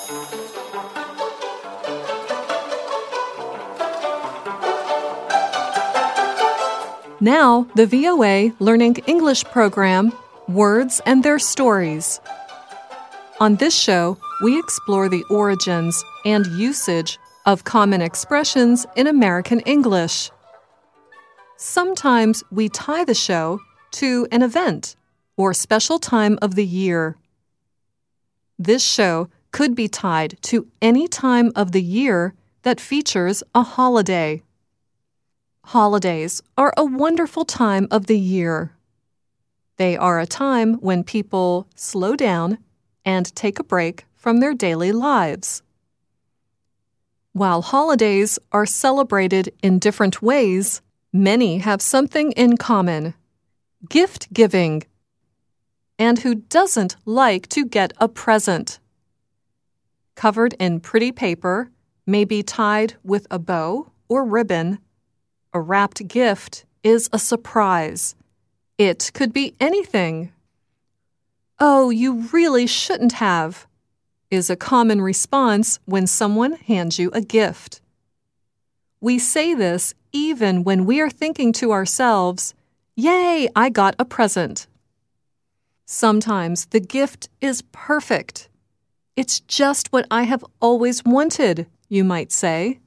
Now, the VOA Learning English program, Words and Their Stories. On this show, we explore the origins and usage of common expressions in American English. Sometimes we tie the show to an event or special time of the year. This show could be tied to any time of the year that features a holiday. Holidays are a wonderful time of the year. They are a time when people slow down and take a break from their daily lives. While holidays are celebrated in different ways, many have something in common: gift giving. And who doesn't like to get a present? Covered in pretty paper, maybe tied with a bow or ribbon, a wrapped gift is a surprise. It could be anything. "Oh, you really shouldn't have," is a common response when someone hands you a gift. We say this even when we are thinking to ourselves, "Yay, I got a present." Sometimes the gift is perfect. "It's just what I have always wanted," you might say.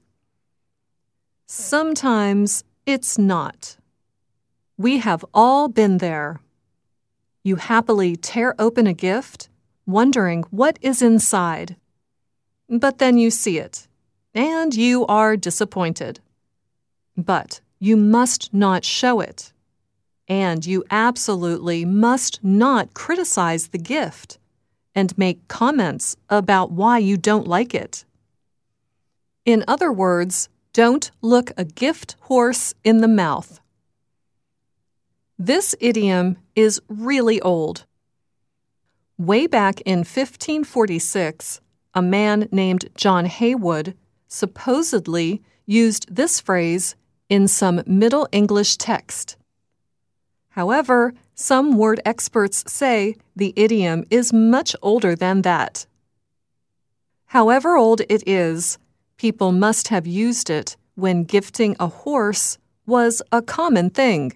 Sometimes it's not. We have all been there. You happily tear open a gift, wondering what is inside. But then you see it, and you are disappointed. But you must not show it. And you absolutely must not criticize the gift and make comments about why you don't like it. In other words, don't look a gift horse in the mouth. This idiom is really old. Way back in 1546, a man named John Haywood supposedly used this phrase in some Middle English text. However, some word experts say the idiom is much older than that. However old it is, people must have used it when gifting a horse was a common thing.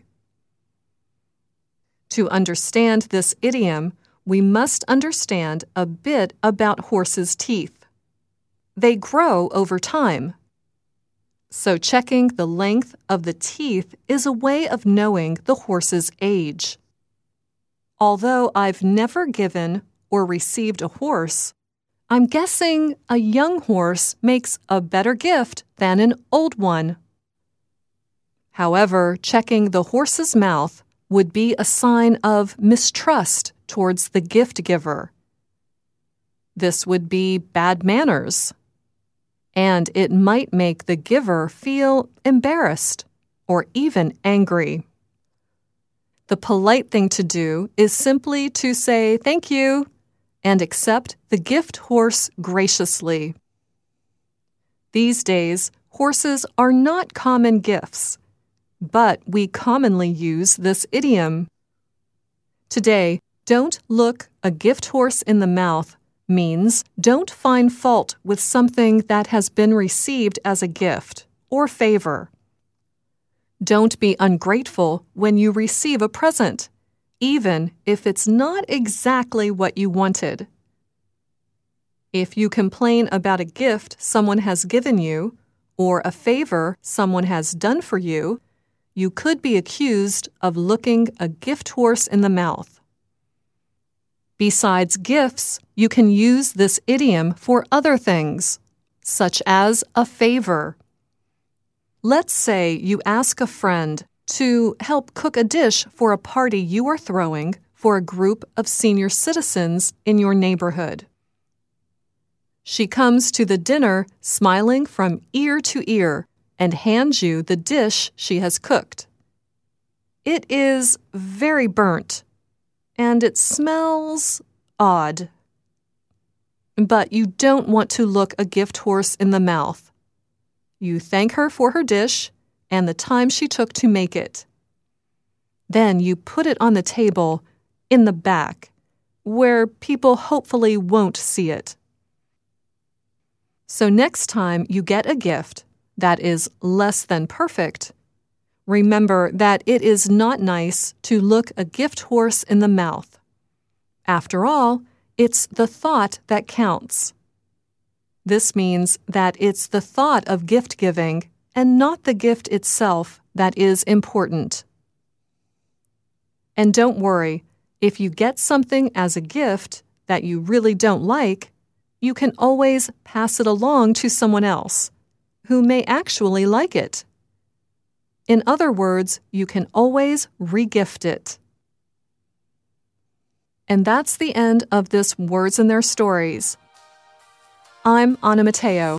To understand this idiom, we must understand a bit about horses' teeth. They grow over time. So checking the length of the teeth is a way of knowing the horse's age. Although I've never given or received a horse, I'm guessing a young horse makes a better gift than an old one. However, checking the horse's mouth would be a sign of mistrust towards the gift giver. This would be bad manners, and it might make the giver feel embarrassed or even angry. The polite thing to do is simply to say thank you and accept the gift horse graciously. These days, horses are not common gifts, but we commonly use this idiom. Today, don't look a gift horse in the mouth means don't find fault with something that has been received as a gift or favor. Don't be ungrateful when you receive a present, even if it's not exactly what you wanted. If you complain about a gift someone has given you or a favor someone has done for you, you could be accused of looking a gift horse in the mouth. Besides gifts, you can use this idiom for other things, such as a favor. Let's say you ask a friend to help cook a dish for a party you are throwing for a group of senior citizens in your neighborhood. She comes to the dinner smiling from ear to ear and hands you the dish she has cooked. It is very burnt, and it smells odd. But you don't want to look a gift horse in the mouth. You thank her for her dish and the time she took to make it. Then you put it on the table in the back, where people hopefully won't see it. So next time you get a gift that is less than perfect, remember that it is not nice to look a gift horse in the mouth. After all, it's the thought that counts. This means that it's the thought of gift giving and not the gift itself that is important. And don't worry, if you get something as a gift that you really don't like, you can always pass it along to someone else who may actually like it. In other words, you can always re-gift it. And that's the end of this Words and Their Stories. I'm Anna Mateo.